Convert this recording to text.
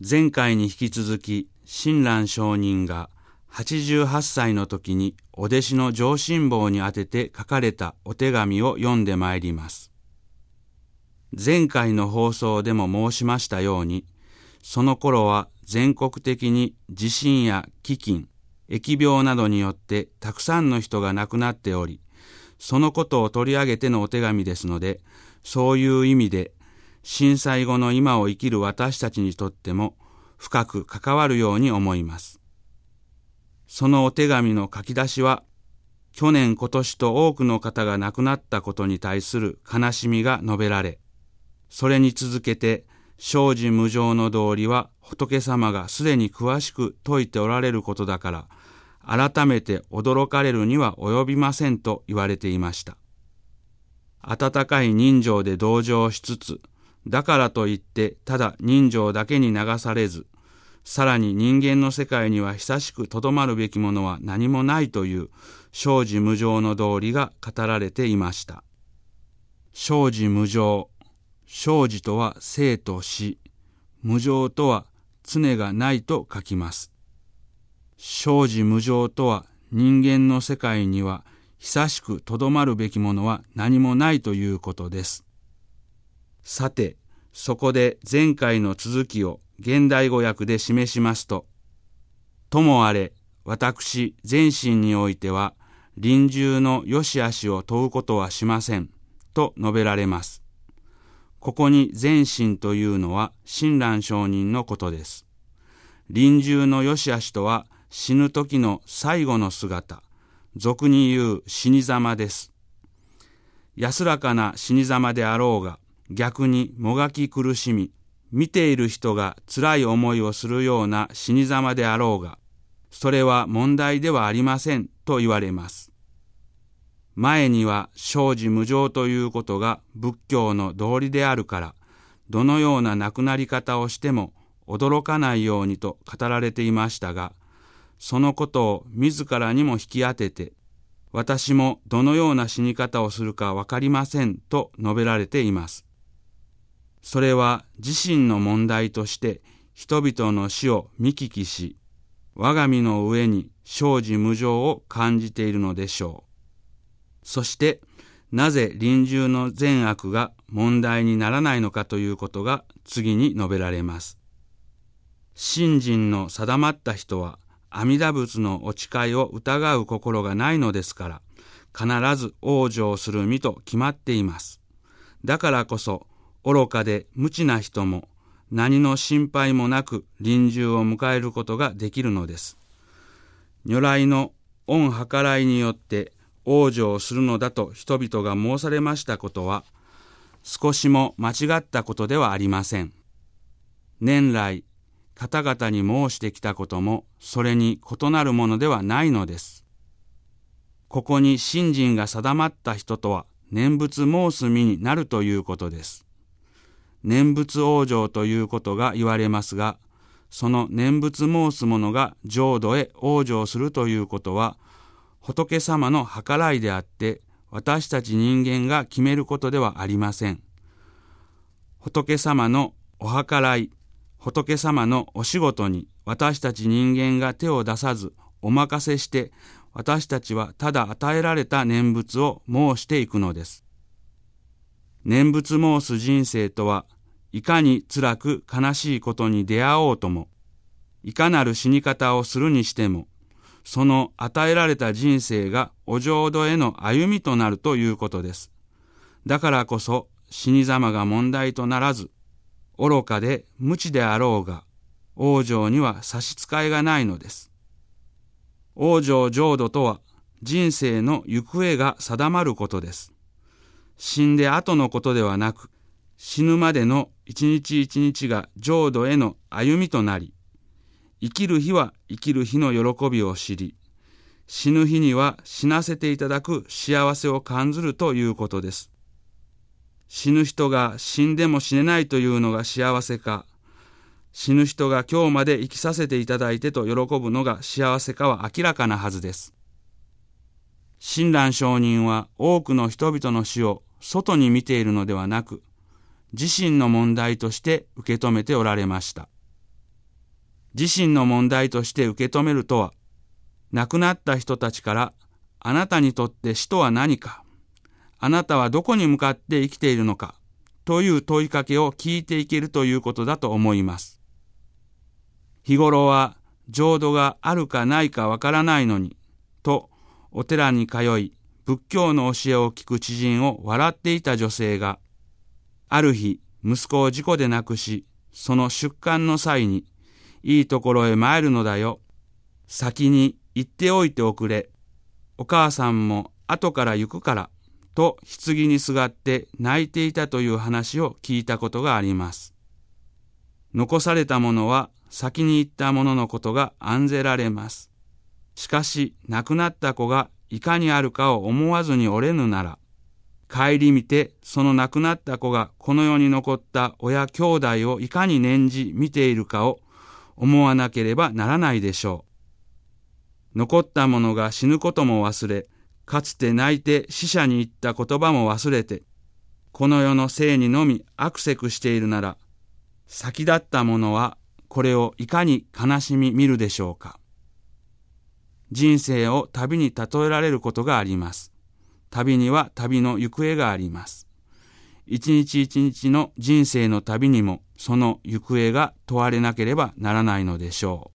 前回に引き続き親鸞上人が88歳の時にお弟子の上心坊に宛てて書かれたお手紙を読んでまいります。前回の放送でも申しましたように、その頃は全国的に地震や飢饉、疫病などによってたくさんの人が亡くなっており、そのことを取り上げてのお手紙ですので、そういう意味で震災後の今を生きる私たちにとっても深く関わるように思います。そのお手紙の書き出しは、去年今年と多くの方が亡くなったことに対する悲しみが述べられ、それに続けて生死無常の道理は仏様がすでに詳しく説いておられることだから、改めて驚かれるには及びませんと言われていました。温かい人情で同情しつつ、だからといってただ人情だけに流されず、さらに人間の世界には久しくとどまるべきものは何もないという生死無常の道理が語られていました。生死無常、生死とは生と死、無常とは常がないと書きます。生死無常とは人間の世界には久しくとどまるべきものは何もないということです。さて、そこで前回の続きを現代語訳で示しますと、ともあれ、私全身においては臨終の良し悪しを問うことはしませんと述べられます。ここに全身というのは親鸞上人のことです。臨終の良し悪しとは死ぬ時の最後の姿、俗に言う死に様です。安らかな死に様であろうが、逆にもがき苦しみ、見ている人が辛い思いをするような死に様であろうが、それは問題ではありませんと言われます。前には生死無常ということが仏教の道理であるから、どのような亡くなり方をしても驚かないようにと語られていましたが、そのことを自らにも引き当てて、私もどのような死に方をするかわかりませんと述べられています。それは自身の問題として人々の死を見聞きし、我が身の上に生死無常を感じているのでしょう。そしてなぜ臨終の善悪が問題にならないのかということが次に述べられます。信心の定まった人は阿弥陀仏のお誓いを疑う心がないのですから、必ず往生する身と決まっています。だからこそ愚かで無知な人も何の心配もなく臨終を迎えることができるのです。如来の御計らいによって往生するのだと人々が申されましたことは、少しも間違ったことではありません。年来方々に申してきたこともそれに異なるものではないのです。ここに信心が定まった人とは念仏申す身になるということです。念仏往生ということが言われますが、その念仏申す者が浄土へ往生するということは、仏様の計らいであって、私たち人間が決めることではありません。仏様のお計らい、仏様のお仕事に私たち人間が手を出さずお任せして、私たちはただ与えられた念仏を申していくのです。念仏申す人生とは、いかに辛く悲しいことに出会おうとも、いかなる死に方をするにしても、その与えられた人生がお浄土への歩みとなるということです。だからこそ死に様が問題とならず、愚かで無知であろうが、往生には差し支えがないのです。往生浄土とは、人生の行方が定まることです。死んで後のことではなく、死ぬまでの一日一日が浄土への歩みとなり、生きる日は生きる日の喜びを知り、死ぬ日には死なせていただく幸せを感ずるということです。死ぬ人が死んでも死ねないというのが幸せか、死ぬ人が今日まで生きさせていただいてと喜ぶのが幸せかは明らかなはずです。親鸞上人は多くの人々の死を外に見ているのではなく、自身の問題として受け止めておられました。 自身の問題として受け止めるとは、亡くなった人たちから、あなたにとって死とは何か、あなたはどこに向かって生きているのか、という問いかけを聞いていけるということだと思います。日頃は浄土があるかないかわからないのに、とお寺に通い、仏教の教えを聞く知人を笑っていた女性が、ある日、息子を事故で亡くし、その出棺の際に、いいところへ参るのだよ。先に行っておいておくれ。お母さんも後から行くから、と棺にすがって泣いていたという話を聞いたことがあります。残されたものは先に行ったもののことが案ぜられます。しかし亡くなった子がいかにあるかを思わずにおれぬなら、顧みてその亡くなった子がこの世に残った親兄弟をいかに念じ見ているかを思わなければならないでしょう。残った者が死ぬことも忘れ、かつて泣いて死者に言った言葉も忘れて、この世の生にのみ悪せくしているなら、先立った者はこれをいかに悲しみ見るでしょうか。人生を旅に例えられることがあります。旅には旅の行方があります。一日一日の人生の旅にもその行方が問われなければならないのでしょう。